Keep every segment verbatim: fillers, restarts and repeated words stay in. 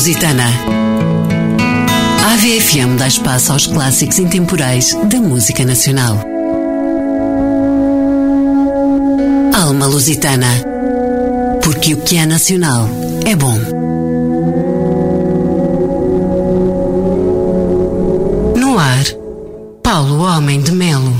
Lusitana. A AVE F M dá espaço aos clássicos intemporais da música nacional. Alma Lusitana. Porque o que é nacional é bom. No ar, Paulo Homem de Melo.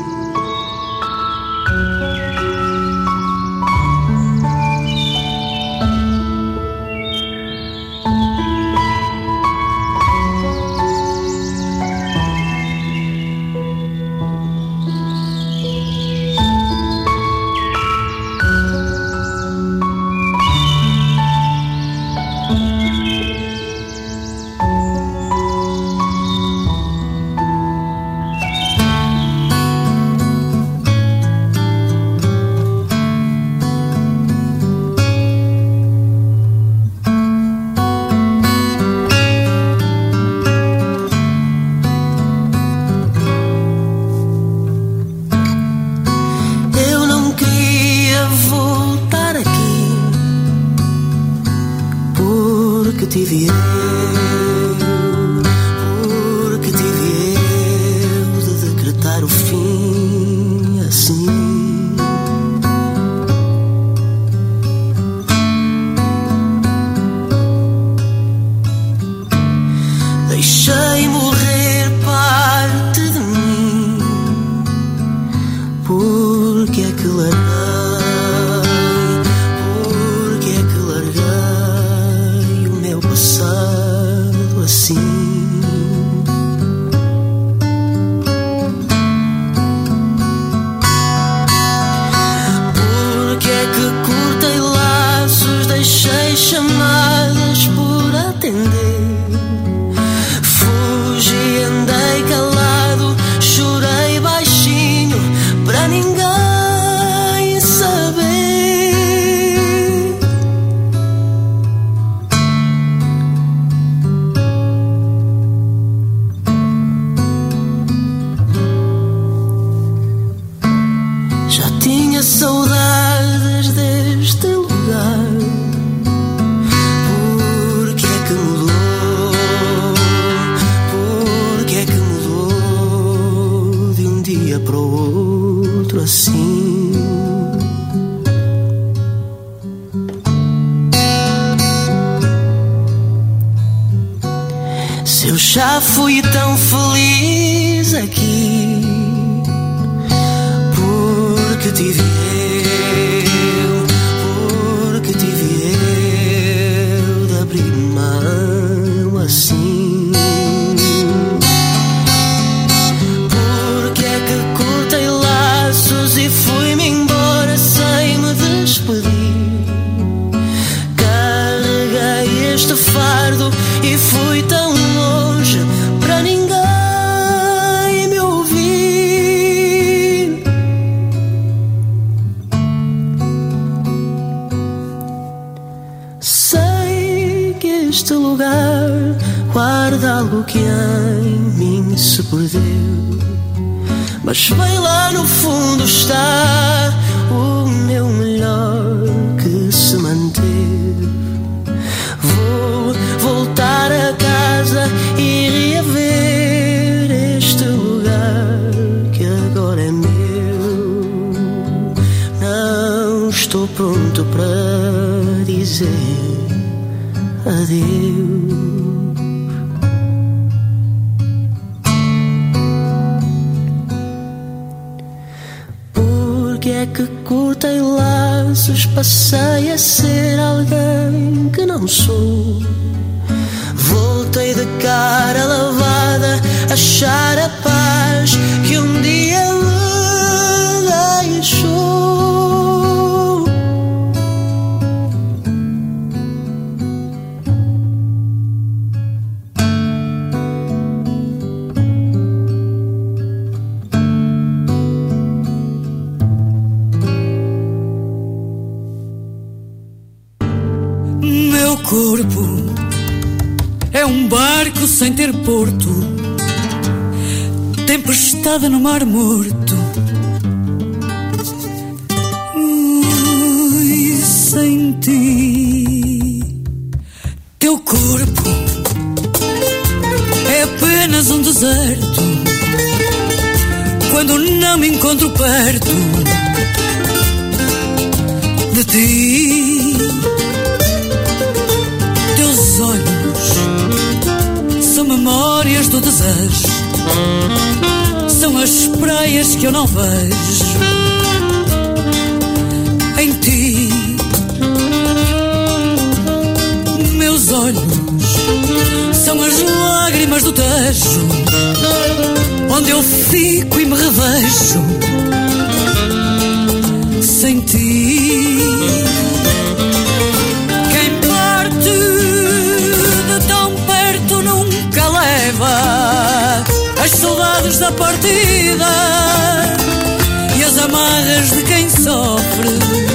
Já fui tão feliz aqui, porque tive eu, porque tive eu de abrir mão assim. Porque é que cortei laços e fui-me embora sem me despedir. Carreguei este fardo e fui tão longe para ninguém me ouvir. Sei que este lugar guarda algo que em mim se perdeu, mas bem lá no fundo está o meu melhor que se manteve. Vou voltar a casa e rever este lugar que agora é meu. Não estou pronto para dizer adeus. Porque é que cortei laços, passei a ser alguém que não sou. Voltei de cara lavada, achar a paz que um dia me deixou. Meu corpo é um barco sem ter porto, tempestade no mar morto. Ui, sem ti, meu corpo é apenas um deserto quando não me encontro perto de ti. Teus olhos são memórias do desejo, são as praias que eu não vejo em ti. Meus olhos são as lágrimas do Tejo, onde eu fico e me revejo sem ti. Quem parte de tão perto nunca leva as saudades da partida e as amarras de quem sofre.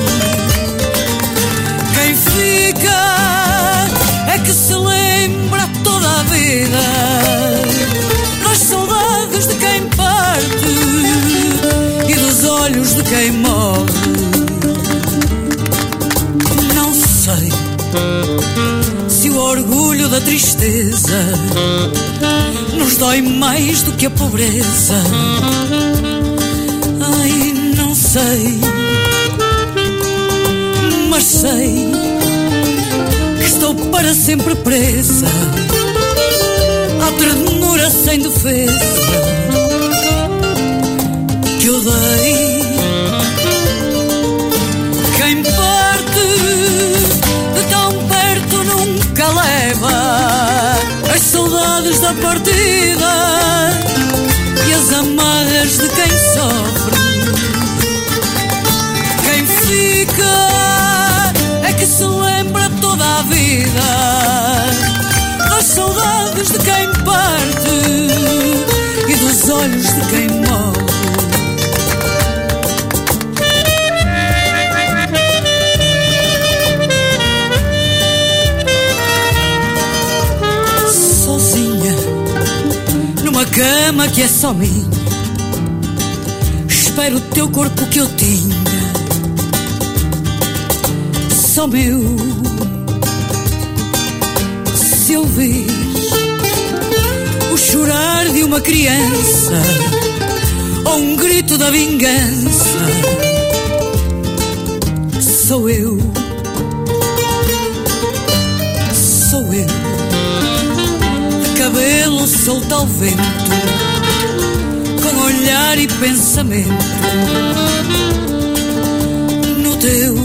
Quem fica é que se lembra toda a vida das saudades de quem parte e dos olhos de quem morre. Não sei se o orgulho da tristeza nos dói mais do que a pobreza. Ai, não sei, mas sei que estou para sempre presa à ternura sem defesa que eu dei. Quem parte de tão perto nunca leva as saudades da partida e as amarras de quem sofre. Quem fica é que se lembra toda a vida das saudades de quem parte e dos olhos de quem morre. Sozinha numa cama que é só minha, espero o teu corpo que eu tinha, só meu. Se ouvir o chorar de uma criança ou um grito da vingança, sou eu, sou eu, de cabelo solto ao vento, com olhar e pensamento no teu.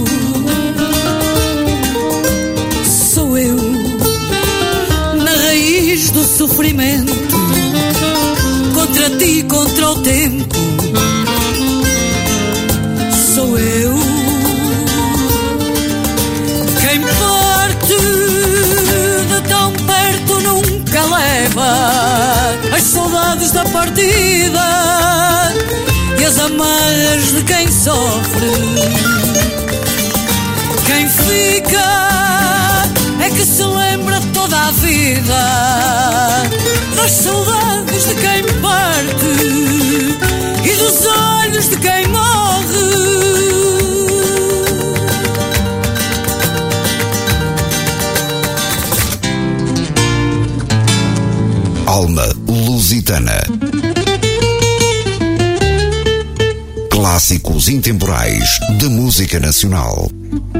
Sou eu, na raiz do sofrimento, contra ti e contra o tempo. Sou eu, quem parte de tão perto nunca leva as saudades da partida e as amarras de quem sofre. Quem fica é que se lembra toda a vida das saudades de quem parte e dos olhos de quem morre. Alma Lusitana. Clássicos intemporais da música nacional.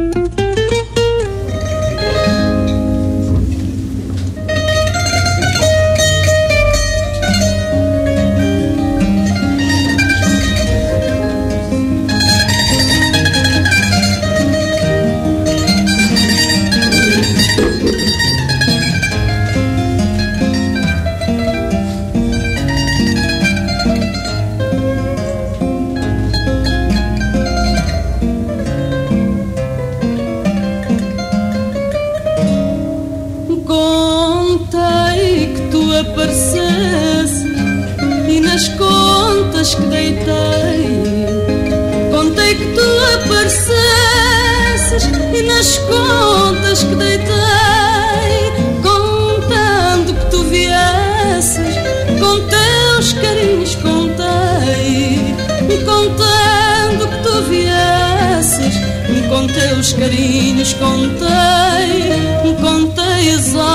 Que deitei, contei que tu aparecesses e nas contas que deitei, contando que tu viesses, com teus carinhos contei, contando que tu viesses, com teus carinhos contei, contei as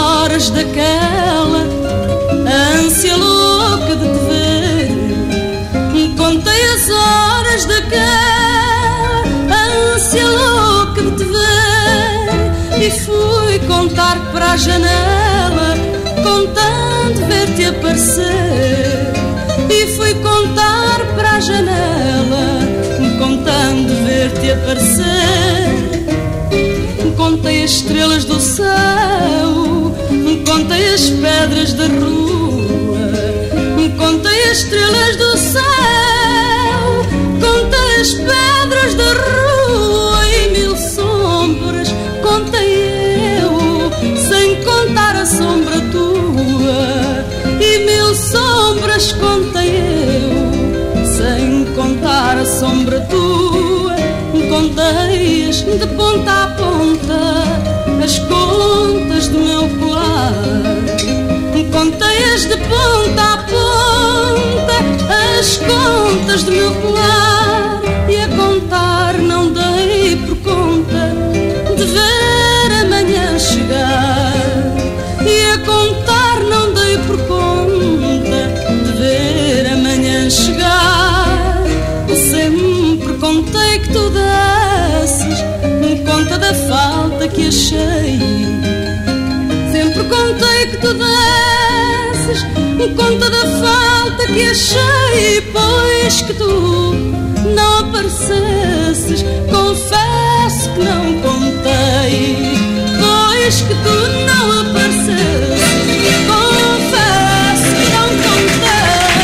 a janela, contando ver-te aparecer. E fui contar para a janela, contando ver-te aparecer. Contei as estrelas do céu, contei as pedras da rua, contei as estrelas do céu, contei as pedras da rua e mil sombras contei eu, sem contar a sombra tua. E mil sombras contei eu, sem contar a sombra tua. Contei-as de ponta a ponta, as contas do meu colar. Contei-as de ponta a ponta, as contas do meu colar. E a contar não dei por conta de ver amanhã chegar. E a contar não dei por conta de ver amanhã chegar. Sempre contei que tu desses conta da falta que achei. Sempre contei que tu desses conta da falta que achei. Pois que tu não aparecesses, confesso que não contei. Pois que tu não aparecesses, confesso que não contei.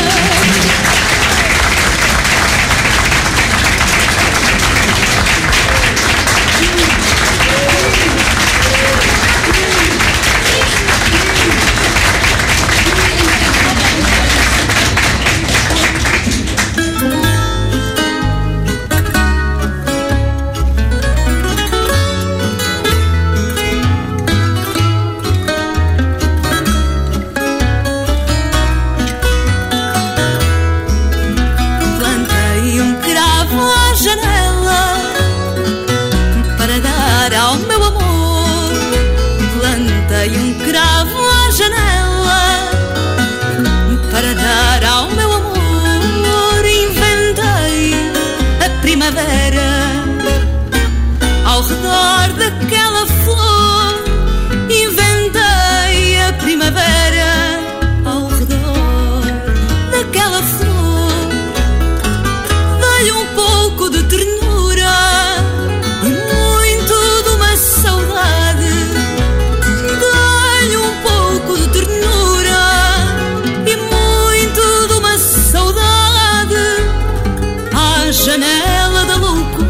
Ao redor daquela flor, inventei a primavera. Ao redor daquela flor, dei um pouco de ternura e muito de uma saudade. Dei um pouco de ternura e muito de uma saudade. À janela da loucura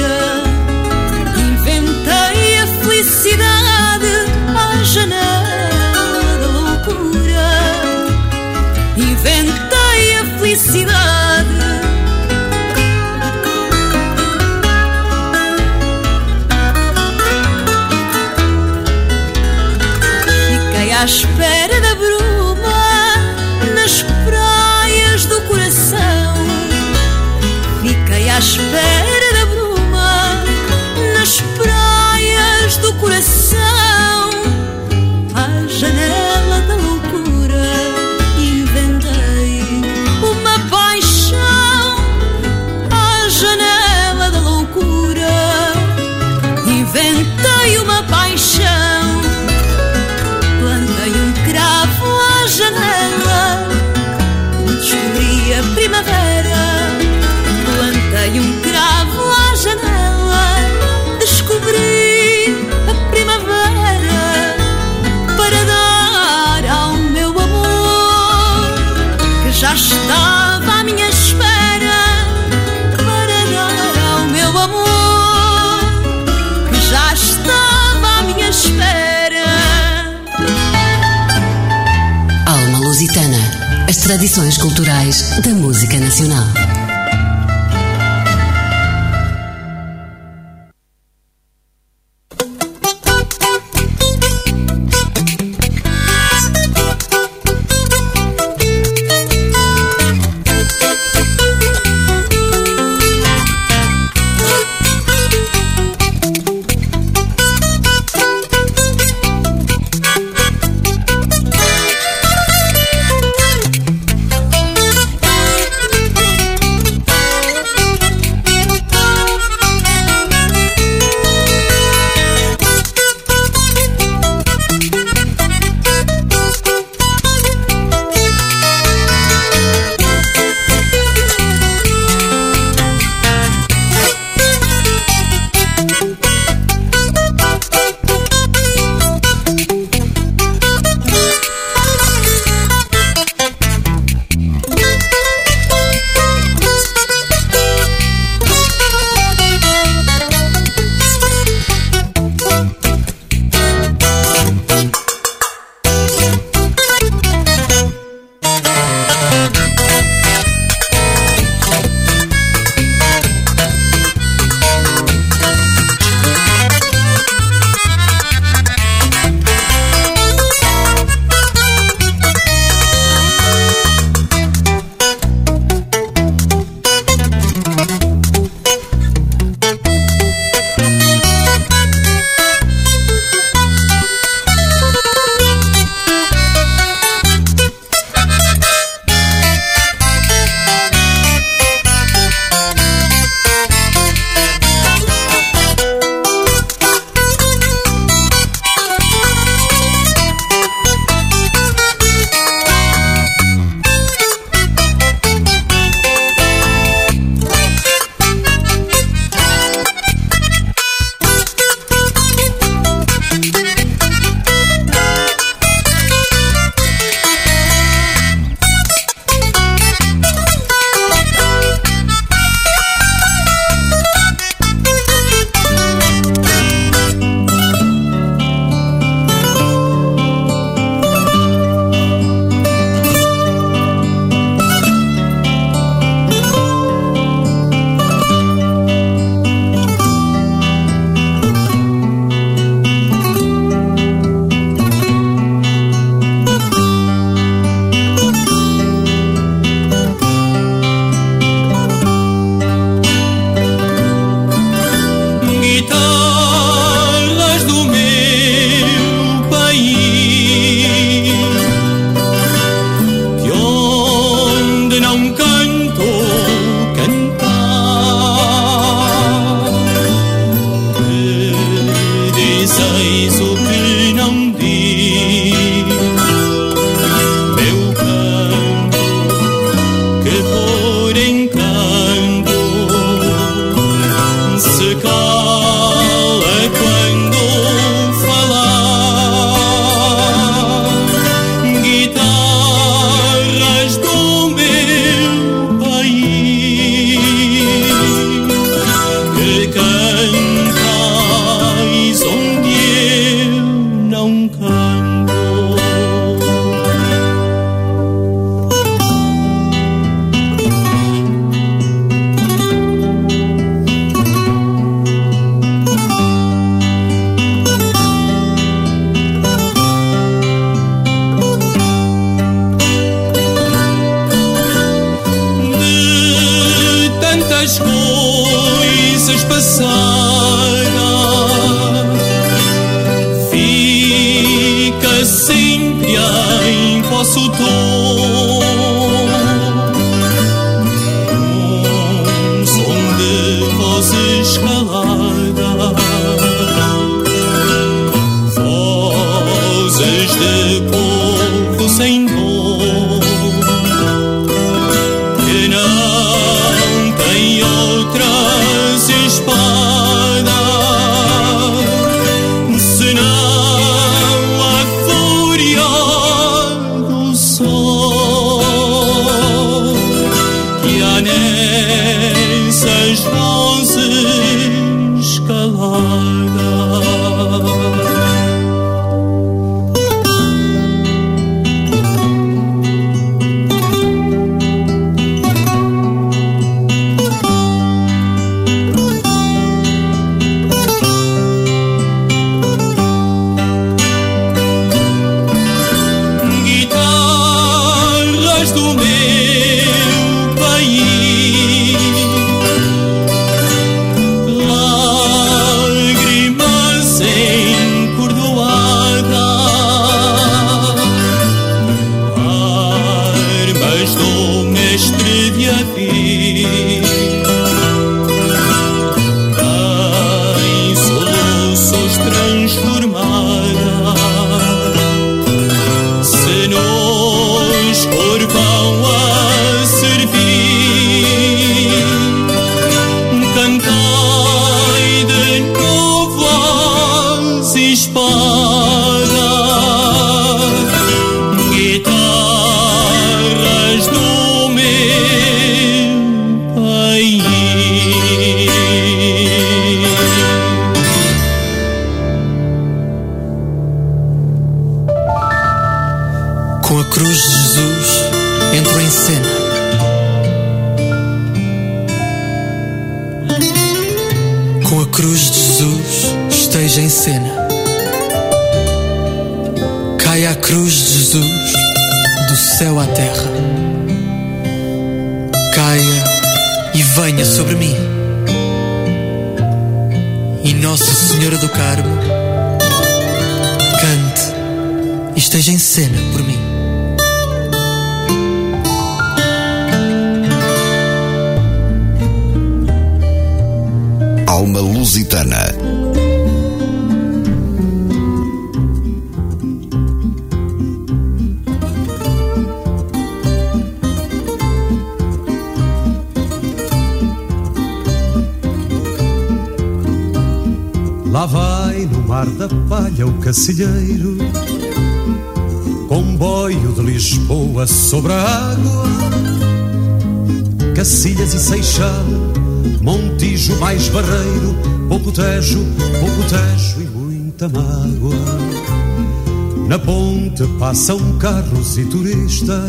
inventei a felicidade. À janela da loucura inventei a felicidade. Fiquei à espera da bruma nas praias do coração. Fiquei à espera da bruma nas praias do coração. À janela da loucura inventei uma paixão. À janela da loucura inventei uma paixão. Plantei um cravo à janela, descobri a primavera. Plantei um cravo à janela, descobri a primavera. Para dar ao meu amor que já estava à minha espera. Para dar ao meu amor que já estava à minha espera. Alma Lusitana, as tradições culturais da música nacional. Para mais o que não diz. Meu canto que por encanto se cala quando falar. Guitarras do meu país que cantais onde eu não canto. De tantas coisas passadas fica sempre em vosso tom um som de vozes caladas, vozes de povo sem dom que não tem outras espadas senão a fúria do sol que há nessas vozes caladas. Guitarras do meu país, lágrimas encordoadas, armas do mestre de Avis, em soluços transformadas, se nos corvão a servir, cantai de novo as espadas, guitarras do meu país. Com a cruz de Jesus entro em cena. Com a cruz de Jesus esteja em cena. Caia a cruz de Jesus do céu à terra. Caia e venha sobre mim. E Nossa Senhora do Carmo cante e esteja em cena por mim. Alma Lusitana. Lá vai no mar da palha o cacilheiro, comboio de Lisboa sobre a água, Cacilhas e Seixal, Montijo mais Barreiro, pouco Tejo, pouco Tejo e muita mágoa. Na ponte passam carros e turistas,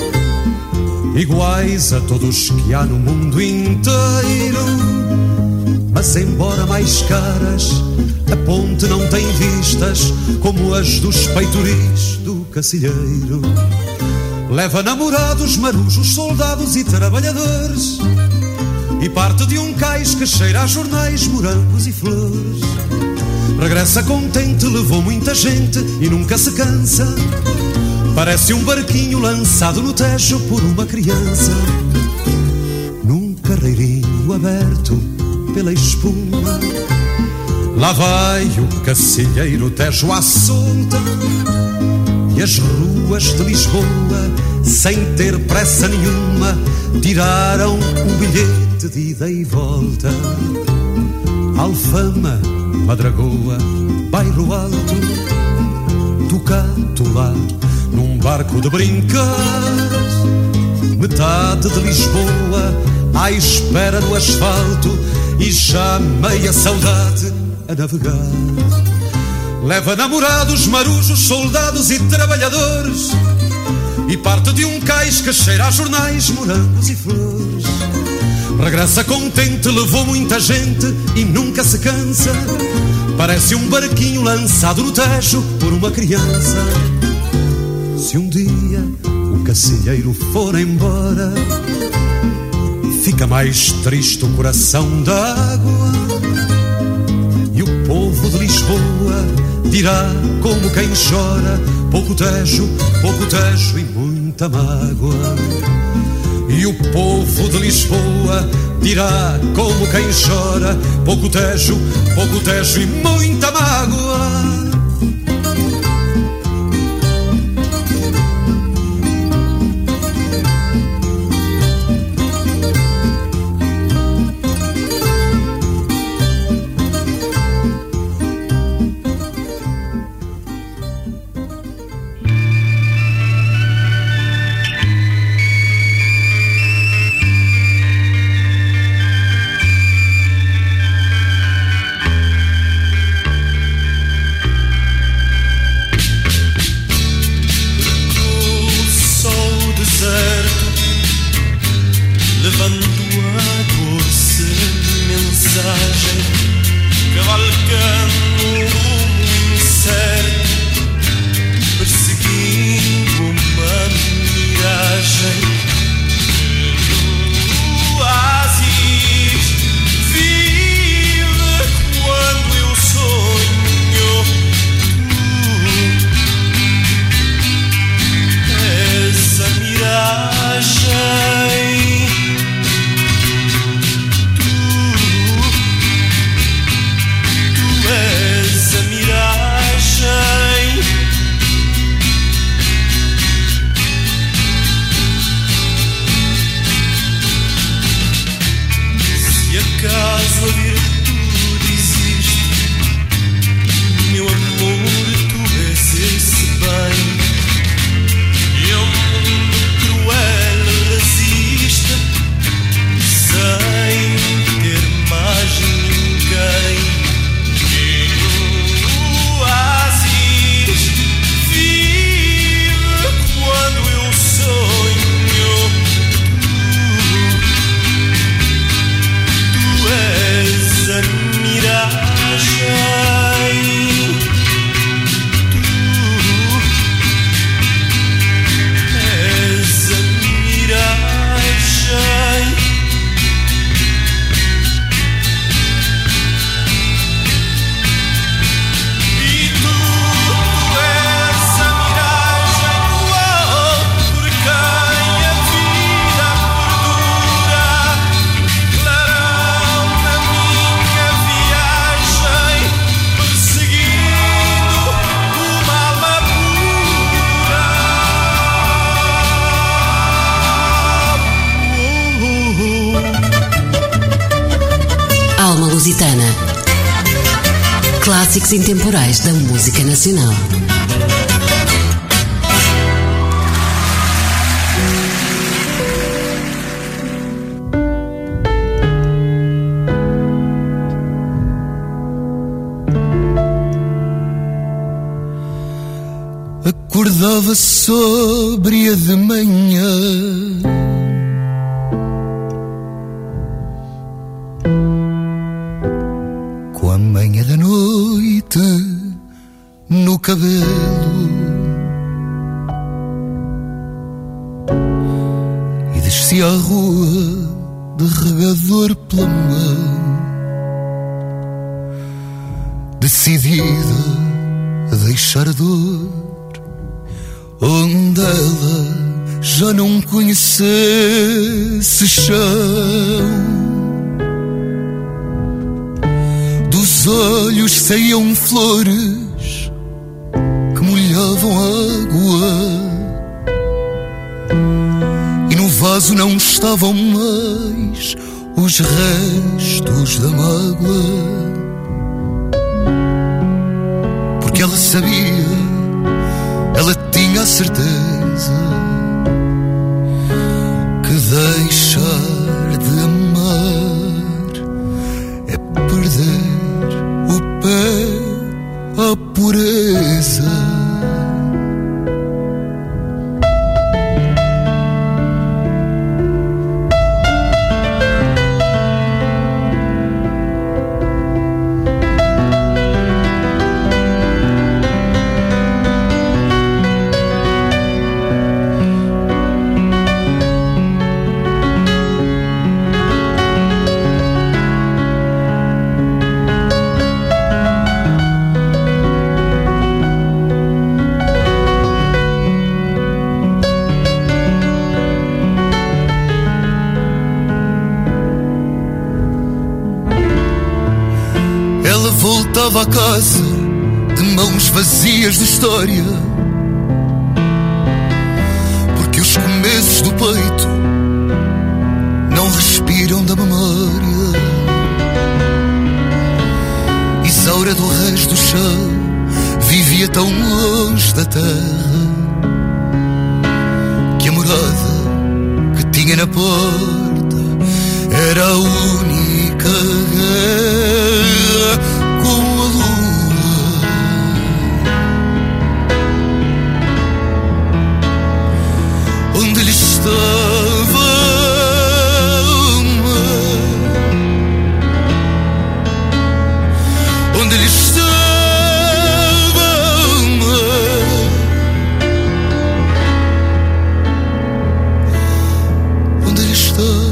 iguais a todos que há no mundo inteiro. Mas embora mais caras, a ponte não tem vistas como as dos peitoris do Cacilheiro. Leva namorados, marujos, soldados e trabalhadores, e parte de um cais que cheira a jornais, morangos e flores. Regressa contente, levou muita gente e nunca se cansa. Parece um barquinho lançado no Tejo por uma criança. Num carreirinho aberto pela espuma, Lá vai o cacilheiro Tejo à solta, e as ruas de Lisboa, sem ter pressa nenhuma, tiraram o bilhete de ida e volta. Alfama, Madragoa, Bairro Alto, Ducato lá, num barco de brincar. Metade de Lisboa à espera no asfalto, e já meia saudade a navegar. Leva namorados, marujos, soldados e trabalhadores, e parte de um cais que cheira a jornais, morangos e flores. Regressa contente, levou muita gente e nunca se cansa. Parece um barquinho lançado no Tejo por uma criança. Se um dia o cacilheiro for embora, fica mais triste o coração d'água, e o povo de Lisboa dirá como quem chora: pouco Tejo, pouco Tejo e muita mágoa. E o povo de Lisboa dirá como quem chora: pouco Tejo, pouco Tejo e muita mágoa. Lusitana. Clássicos intemporais da música nacional. Acordava sóbria de manhã, com a manhã da noite no cabelo, e descia a rua de regador pela mão, decidida a deixar a dor onde ela já não conhecesse chão. Do dos olhos saíam flores que molhavam a água, e no vaso não estavam mais os restos da mágoa, porque ela sabia, ela tinha a certeza que deixar de amar é perder o pé à pureza. Voltava a casa de mãos vazias de história, porque os começos do peito não respiram da memória. Isaura do reis do chão vivia tão longe da terra que a morada que tinha na porta era a única guerra com a lua. Onde ele estava, onde ele estava, onde ele estava.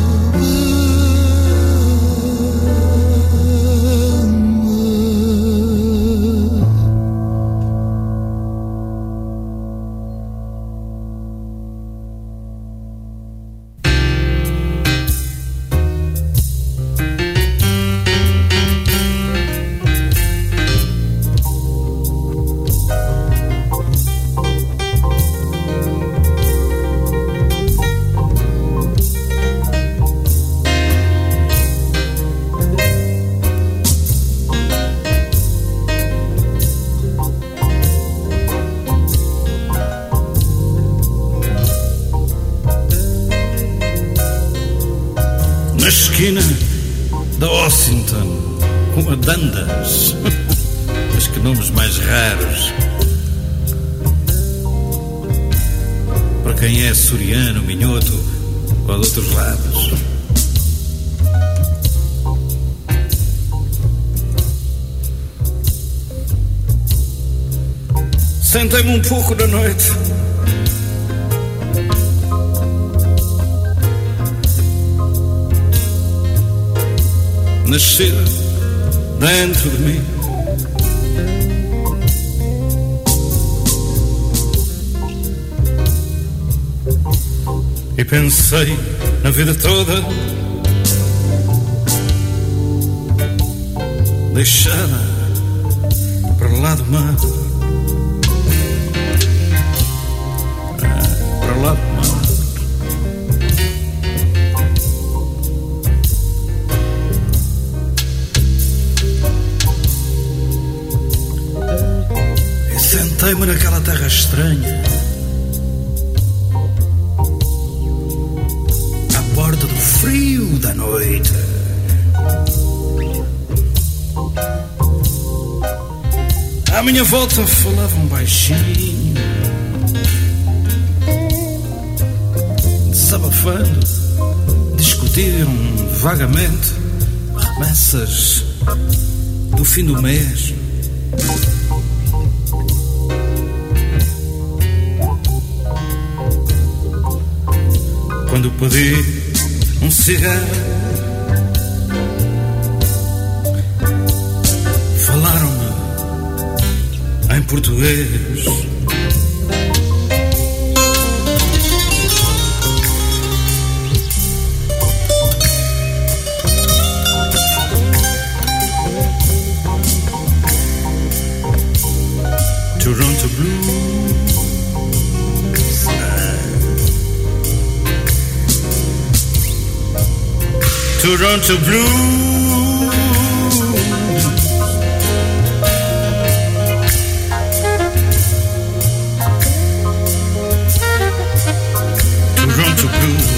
Na esquina da Washington, com a Dandas, mas que nomes mais raros para quem é açoriano, minhoto ou de outros lados. Sentei-me um pouco da noite, nascer dentro de mim. E pensei na vida toda deixada para lá do mar, para lá do mar. Sentei-me naquela terra estranha, à porta do frio da noite. À minha volta falavam baixinho, desabafando, discutiam vagamente remessas do fim do mês. Quando pedi um cigarro, falaram-me em português. Toronto Blues. Toronto Blues. Toronto Blues.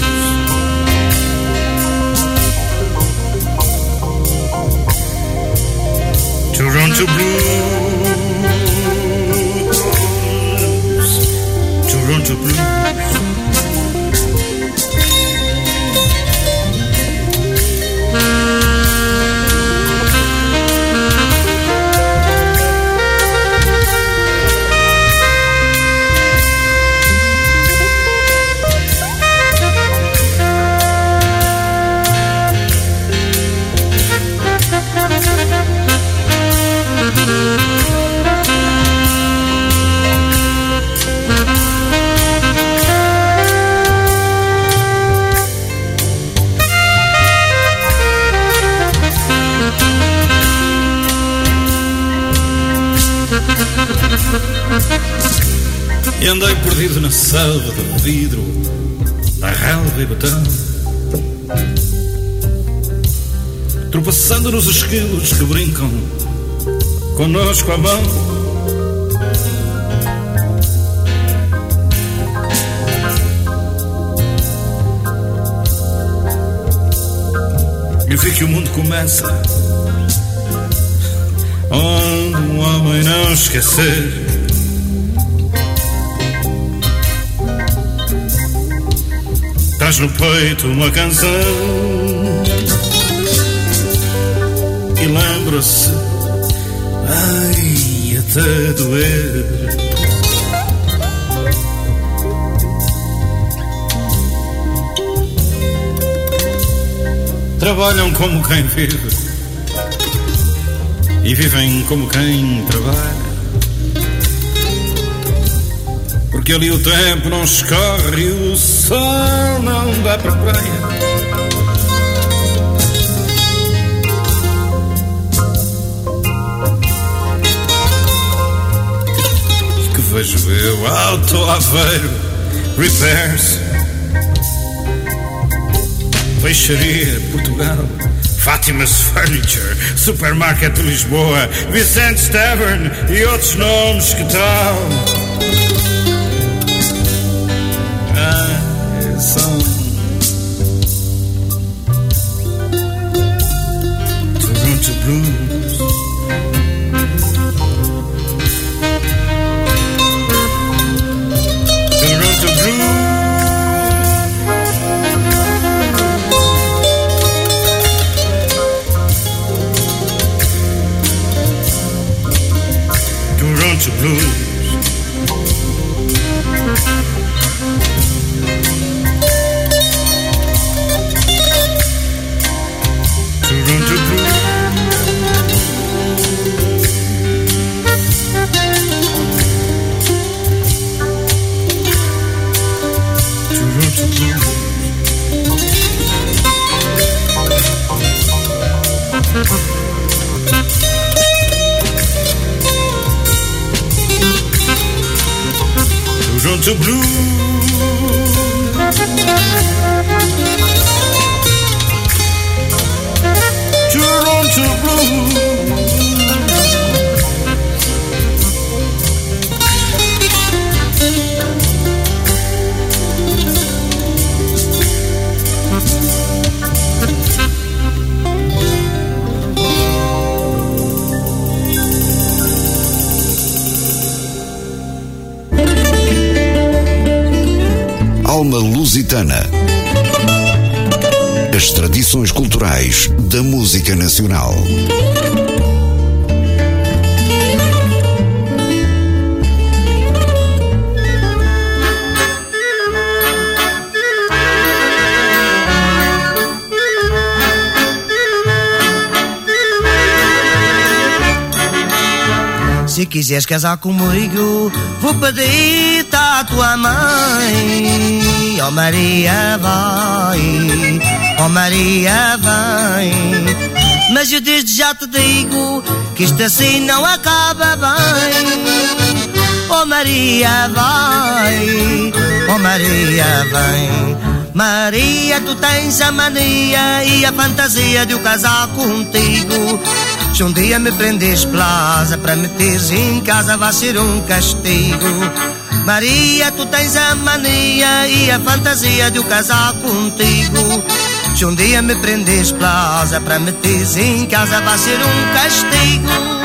Toronto Blues. Toronto Blues. E andei perdido na selva de vidro, na relva e betão, tropeçando nos esquilos que brincam conosco à mão. E vi que o mundo começa onde um homem não esquecer traz no peito uma canção e lembra-se, ai, até doer. Trabalham como quem vive e vivem como quem trabalha, porque ali o tempo não escorre e o sol não dá para a praia. Que vejo eu, Alto Aveiro, Repairs, Peixaria, Portugal, Fátima's Furniture, Supermarket de Lisboa, Vicente's Tavern e outros nomes, que tal? São Toronto Blues. Toronto Blues. Toronto Blues. Toronto Blues. Toronto Blues. Alma Lusitana. As tradições culturais da música nacional. Se quiseres casar comigo, vou pedir-te à tua mãe. Oh Maria, vai, oh Maria, vai. Mas eu desde já te digo que isto assim não acaba bem. Maria vai, oh Maria vem. Maria, tu tens a mania e a fantasia de o casar contigo. Se um dia me prendes plaza para meteres em casa, vai ser um castigo. Maria, tu tens a mania e a fantasia de o casar contigo. Se um dia me prendes plaza para meteres em casa, vai ser um castigo.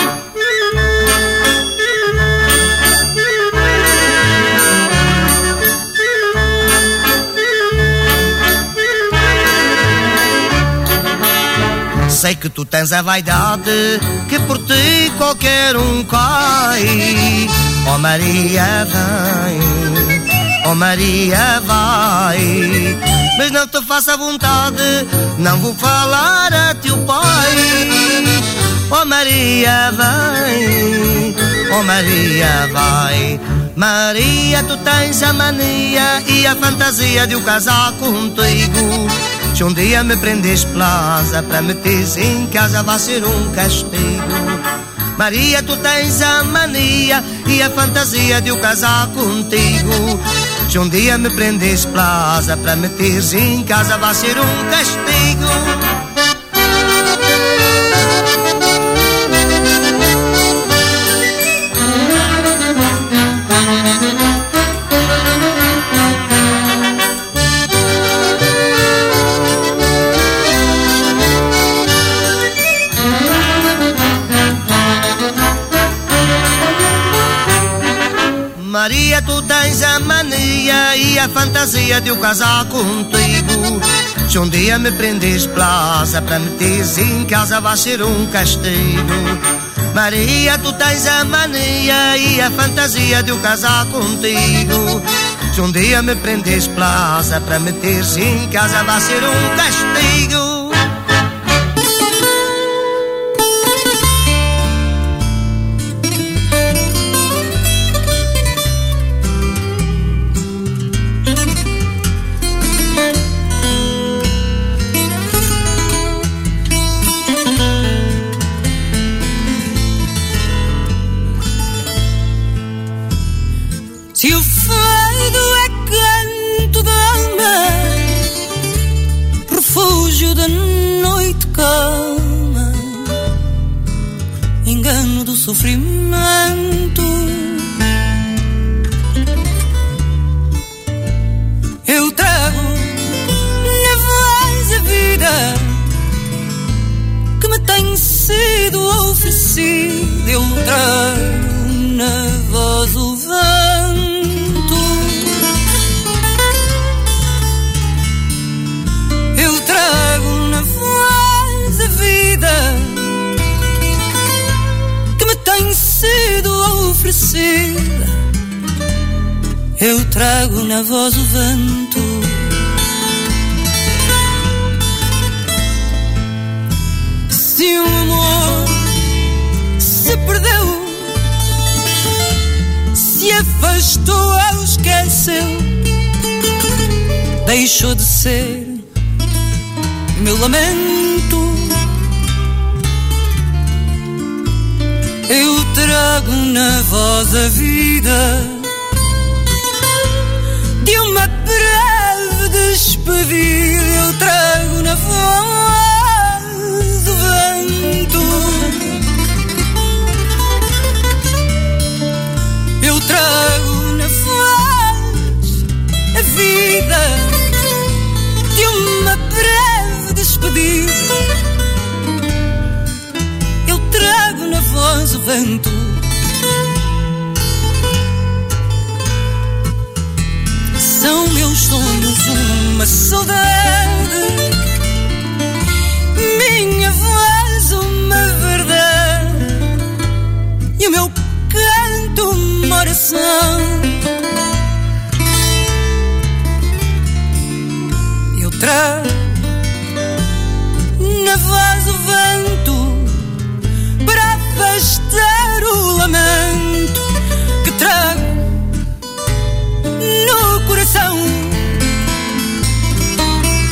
Sei que tu tens a vaidade que por ti qualquer um cai. Oh Maria vem, oh Maria vai. Mas não te faça vontade, não vou falar a teu pai. Oh Maria vem, oh Maria vai. Maria, tu tens a mania e a fantasia de o casar contigo. Se um dia me prendes plaza para meteres em casa, vai ser um castigo. Maria, tu tens a mania e a fantasia de o casar contigo. Se um dia me prendes plaza para meteres em casa, vai ser um castigo. Maria, tu tens a mania e a fantasia de o casar contigo. Se um dia me prendes plaza para meteres em casa, vai ser um castigo. Maria, tu tens a mania e a fantasia de o casar contigo. Se um dia me prendes plaza para meteres em casa, vai ser um castigo. Se o fado é canto da alma, refúgio da noite calma, engano do sofrimento, eu trago na voz a vida que me tem sido oferecida, eu trago na voz o vento. Eu trago na voz a vida que me tem sido oferecida. Eu trago na voz o vento. Se o amor se perdeu, se afastou ou esqueceu, deixou de ser meu lamento. Eu trago na voz a vida de uma breve despedida. Eu trago na voz o vento. Eu trago na voz a vida de uma breve despedida. Eu trago na voz o vento. São meus sonhos uma saudade, minha voz uma verdade e o meu canto uma oração. Eu trago na voz o vento para afastar o lamento que trago no coração.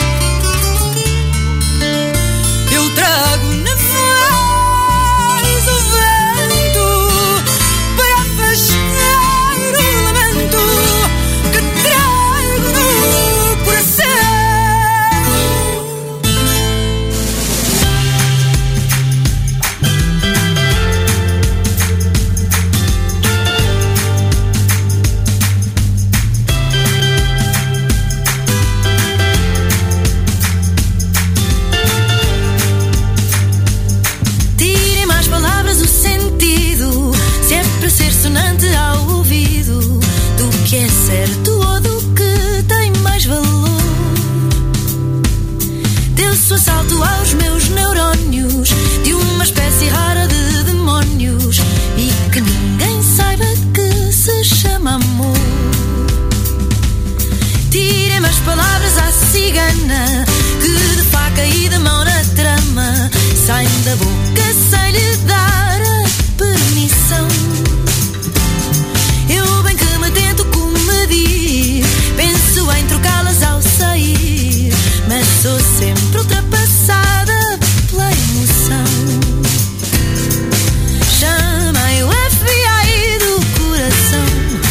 ressonante ao ouvido do que é certo ou do que tem mais valor. Deu-se o assalto aos meus neurónios de uma espécie rara de demónios e que ninguém saiba que se chama amor. Tirem-me as palavras à cigana que de faca e de mão na trama saem da boca sem lhe dar a permissão. Eu bem que me tento comedir, penso em trocá-las ao sair, mas sou sempre ultrapassada pela emoção. Chamei o F B I do coração,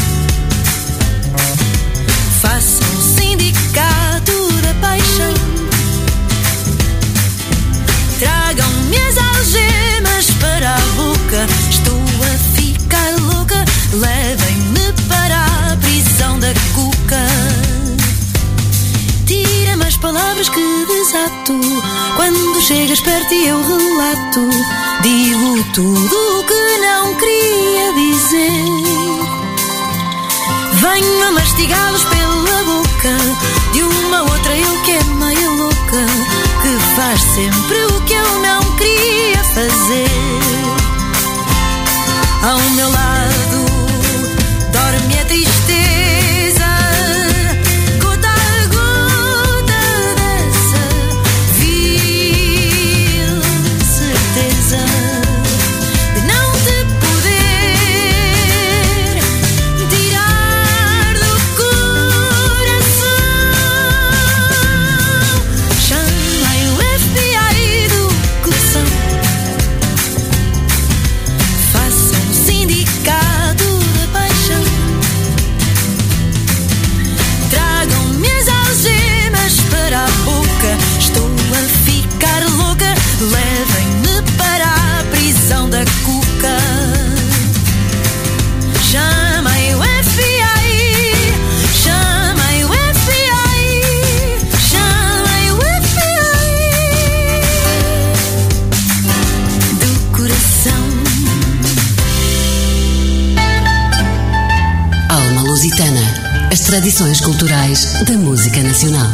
façam um sindicato da paixão. Tragam-me as algemas para a boca, estou a ficar louca, levem-me para a prisão da cuca. Tira-me as palavras que desato, quando chegas perto e eu relato, digo tudo o que não queria dizer. Venho a mastigá-los pela boca de uma outra eu que é meio louca, que faz sempre o que eu não queria fazer. Ao meu lado dorme a tristeza, gota a gota dessa vil certeza de não te poder tirar do coração. Chamei o F B I do coração, façam um sindicato da paixão. Tragam-me as algemas para a boca, estou a ficar louca, levem-me para a prisão da cuca. Chamei o F B I, chamei o F B I, chamei o F B I do coração. Alma Lusitana, as tradições culturais da música nacional.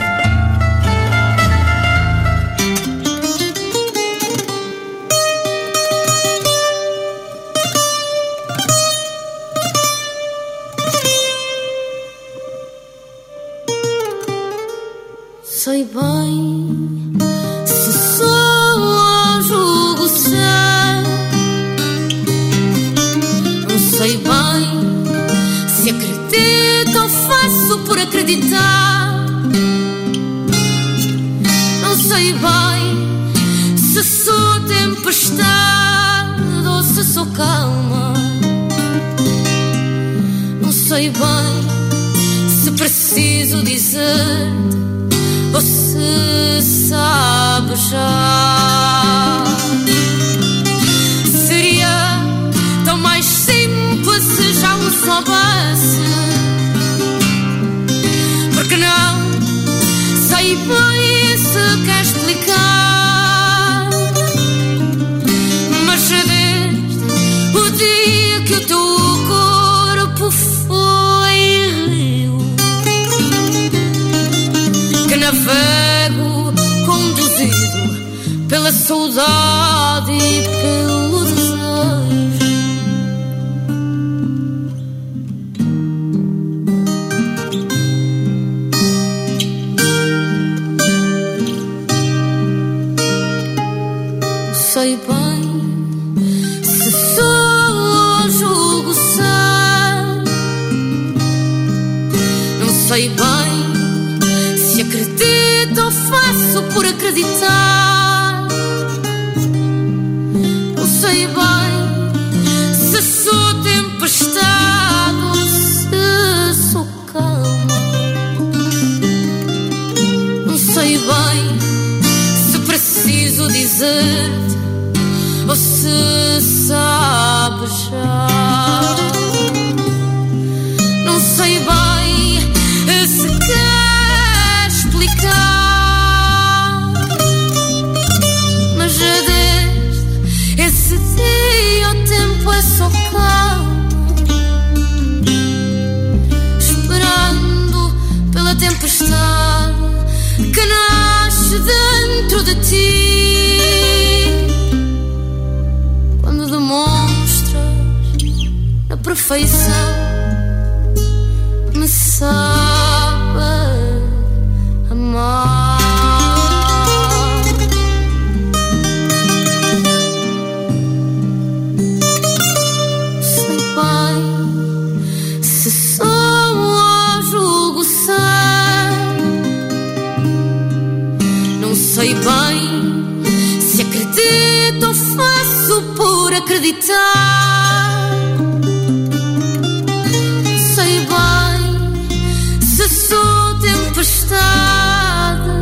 Sei bem se só julgo ser, não sei bem se acredito ou faço por acreditar, não sei bem se sou tempestade ou se sou calma, não sei bem se preciso dizer ou se sabe já. Seria tão mais simples se já o soubesse, porque não sei bem se quer explicar, mas desde o dia que o teu corpo foi rio, que navego conduzido pela saudade e pelo desejo. Sei bem se só julgo ser, não sei bem se acredito ou faço por acreditar, não sei bem se sou tempestade ou se sou calma, não sei bem se preciso dizer ou se sabe já, não sei bem se quer explicar, perfeição me sabe amar. Sei bem se sou ou julgo sem, não sei bem se acredito ou faço por acreditar. Sei bem se sou tempestade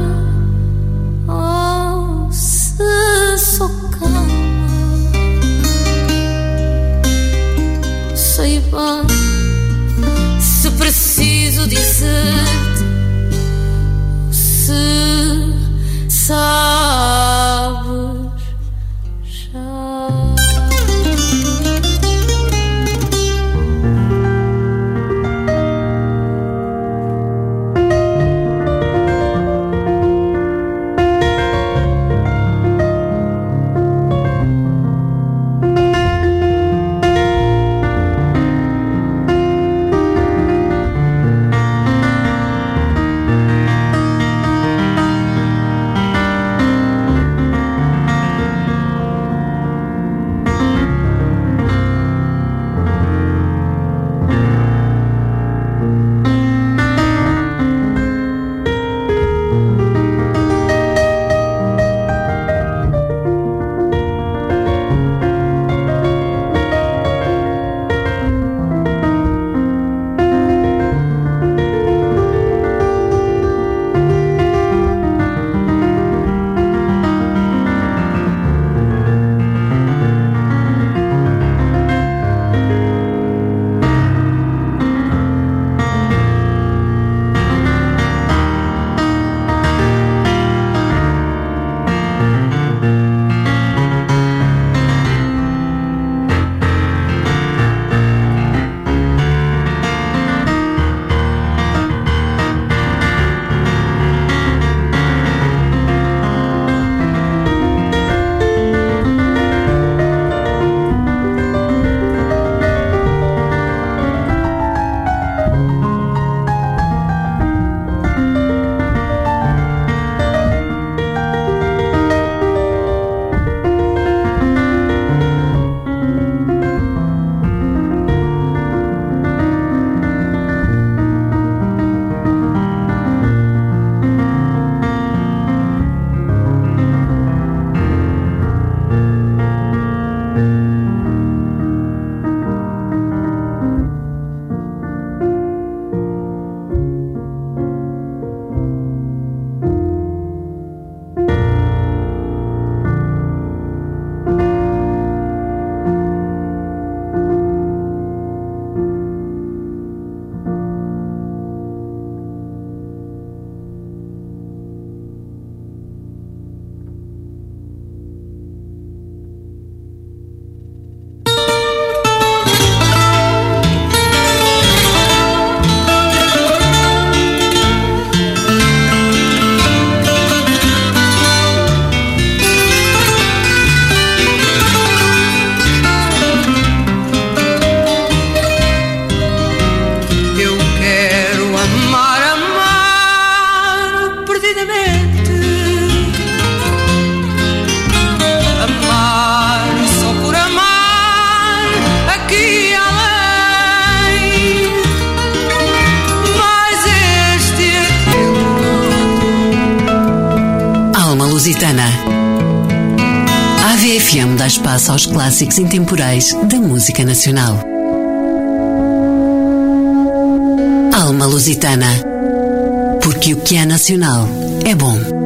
ou se sou calma. Sei bem se preciso dizer-te, se sabes já. A V F M dá espaço aos clássicos intemporais da música nacional. Alma Lusitana, porque o que é nacional é bom.